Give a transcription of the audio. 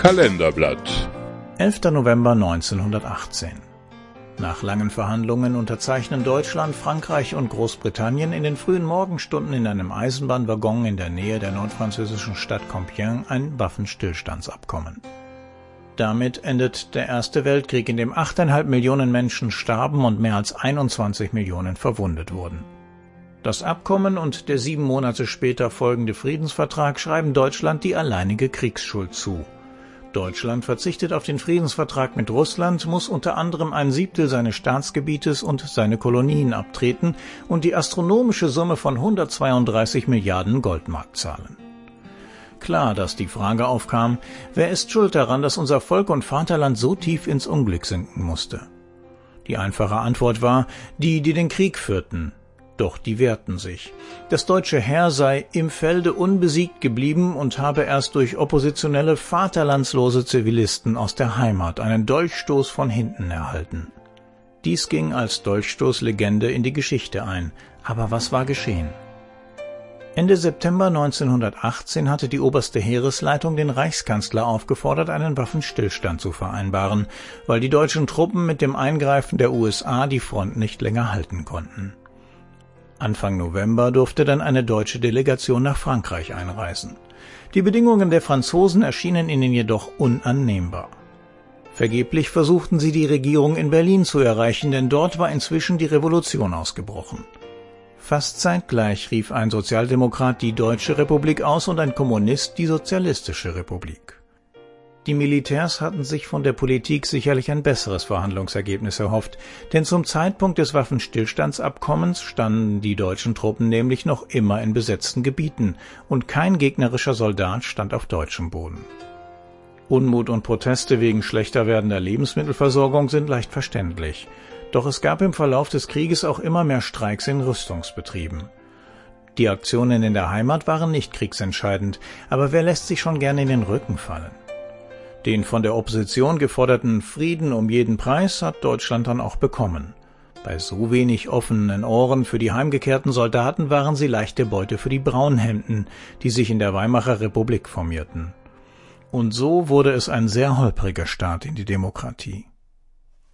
Kalenderblatt. 11. November 1918. Nach langen Verhandlungen unterzeichnen Deutschland, Frankreich und Großbritannien in den frühen Morgenstunden in einem Eisenbahnwaggon in der Nähe der nordfranzösischen Stadt Compiègne ein Waffenstillstandsabkommen. Damit endet der Erste Weltkrieg, in dem 8,5 Millionen Menschen starben und mehr als 21 Millionen verwundet wurden. Das Abkommen und der 7 Monate später folgende Friedensvertrag schreiben Deutschland die alleinige Kriegsschuld zu. Deutschland verzichtet auf den Friedensvertrag mit Russland, muss unter anderem 1/7 seines Staatsgebietes und seine Kolonien abtreten und die astronomische Summe von 132 Milliarden Goldmark zahlen. Klar, dass die Frage aufkam, wer ist schuld daran, dass unser Volk und Vaterland so tief ins Unglück sinken musste? Die einfache Antwort war, die den Krieg führten. Doch die wehrten sich. Das deutsche Heer sei im Felde unbesiegt geblieben und habe erst durch oppositionelle, vaterlandslose Zivilisten aus der Heimat einen Dolchstoß von hinten erhalten. Dies ging als Dolchstoßlegende in die Geschichte ein. Aber was war geschehen? Ende September 1918 hatte die oberste Heeresleitung den Reichskanzler aufgefordert, einen Waffenstillstand zu vereinbaren, weil die deutschen Truppen mit dem Eingreifen der USA die Front nicht länger halten konnten. Anfang November durfte dann eine deutsche Delegation nach Frankreich einreisen. Die Bedingungen der Franzosen erschienen ihnen jedoch unannehmbar. Vergeblich versuchten sie, die Regierung in Berlin zu erreichen, denn dort war inzwischen die Revolution ausgebrochen. Fast zeitgleich rief ein Sozialdemokrat die Deutsche Republik aus und ein Kommunist die Sozialistische Republik. Die Militärs hatten sich von der Politik sicherlich ein besseres Verhandlungsergebnis erhofft, denn zum Zeitpunkt des Waffenstillstandsabkommens standen die deutschen Truppen nämlich noch immer in besetzten Gebieten und kein gegnerischer Soldat stand auf deutschem Boden. Unmut und Proteste wegen schlechter werdender Lebensmittelversorgung sind leicht verständlich, doch es gab im Verlauf des Krieges auch immer mehr Streiks in Rüstungsbetrieben. Die Aktionen in der Heimat waren nicht kriegsentscheidend, aber wer lässt sich schon gerne in den Rücken fallen? Den von der Opposition geforderten Frieden um jeden Preis hat Deutschland dann auch bekommen. Bei so wenig offenen Ohren für die heimgekehrten Soldaten waren sie leichte Beute für die Braunhemden, die sich in der Weimarer Republik formierten. Und so wurde es ein sehr holpriger Start in die Demokratie.